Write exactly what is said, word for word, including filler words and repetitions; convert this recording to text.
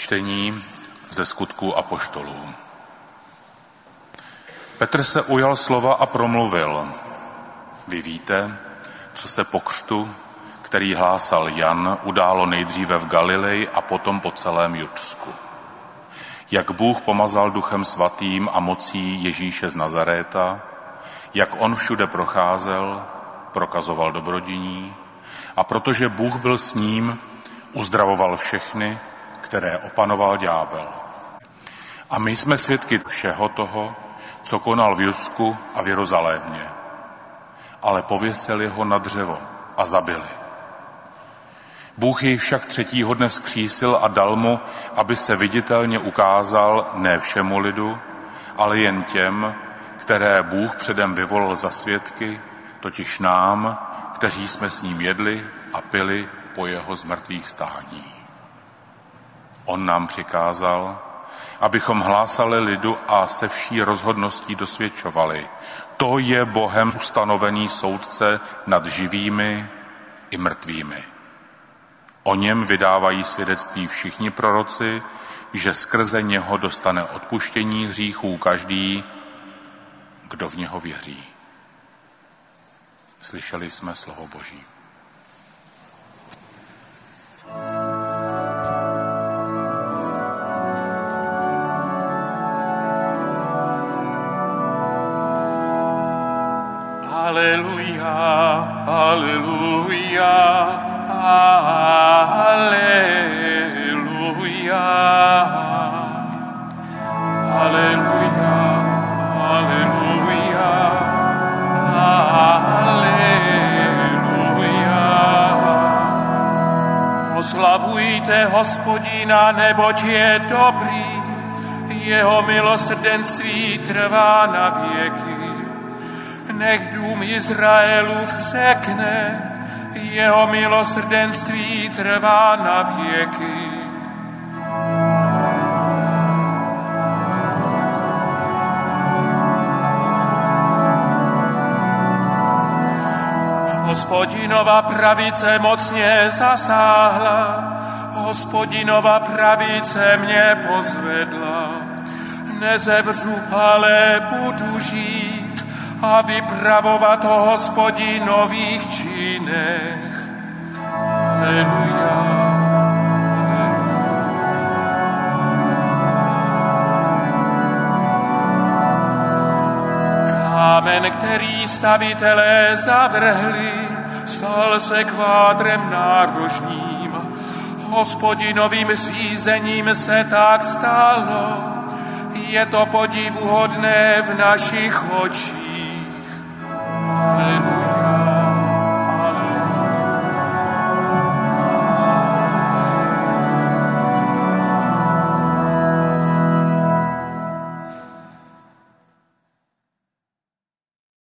Čtení ze Skutků apoštolů. Petr se ujal slova a promluvil. Vy víte, co se po křtu, který hlásal Jan, událo nejdříve v Galileji a potom po celém Judsku. Jak Bůh pomazal Duchem svatým a mocí Ježíše z Nazaréta, jak on všude procházel, prokazoval dobrodiní, a protože Bůh byl s ním, uzdravoval všechny, které opanoval ďábel. A my jsme svědky všeho toho, co konal v Judsku a v Jeruzalémě. Ale pověsili ho na dřevo a zabili. Bůh jej však třetího dne vzkřísil a dal mu, aby se viditelně ukázal ne všemu lidu, ale jen těm, které Bůh předem vyvolil za svědky, totiž nám, kteří jsme s ním jedli a pili po jeho zmrtvých stání. On nám přikázal, abychom hlásali lidu a se vší rozhodností dosvědčovali. To je Bohem ustanovený soudce nad živými i mrtvými. O něm vydávají svědectví všichni proroci, že skrze něho dostane odpuštění hříchů každý, kdo v něho věří. Slyšeli jsme slovo Boží. Aleluja, aleluja, aleluja, aleluja, aleluja, aleluja. Oslavujte Hospodina, neboť je dobrý, jeho milosrdenství trvá na věky. Nech dům Izraelův řekne, jeho milosrdenství trvá na věky. Hospodinova pravice mocně zasáhla, Hospodinova pravice mě pozvedla. Nezemřu, ale budu žít a vypravovat o Hospodinových činech. Aleluja. Kámen, který stavitelé zavrhli, stal se kvádrem nárožním. Hospodinovým řízením se tak stalo. Je to podivuhodné v našich očích. Aleluja.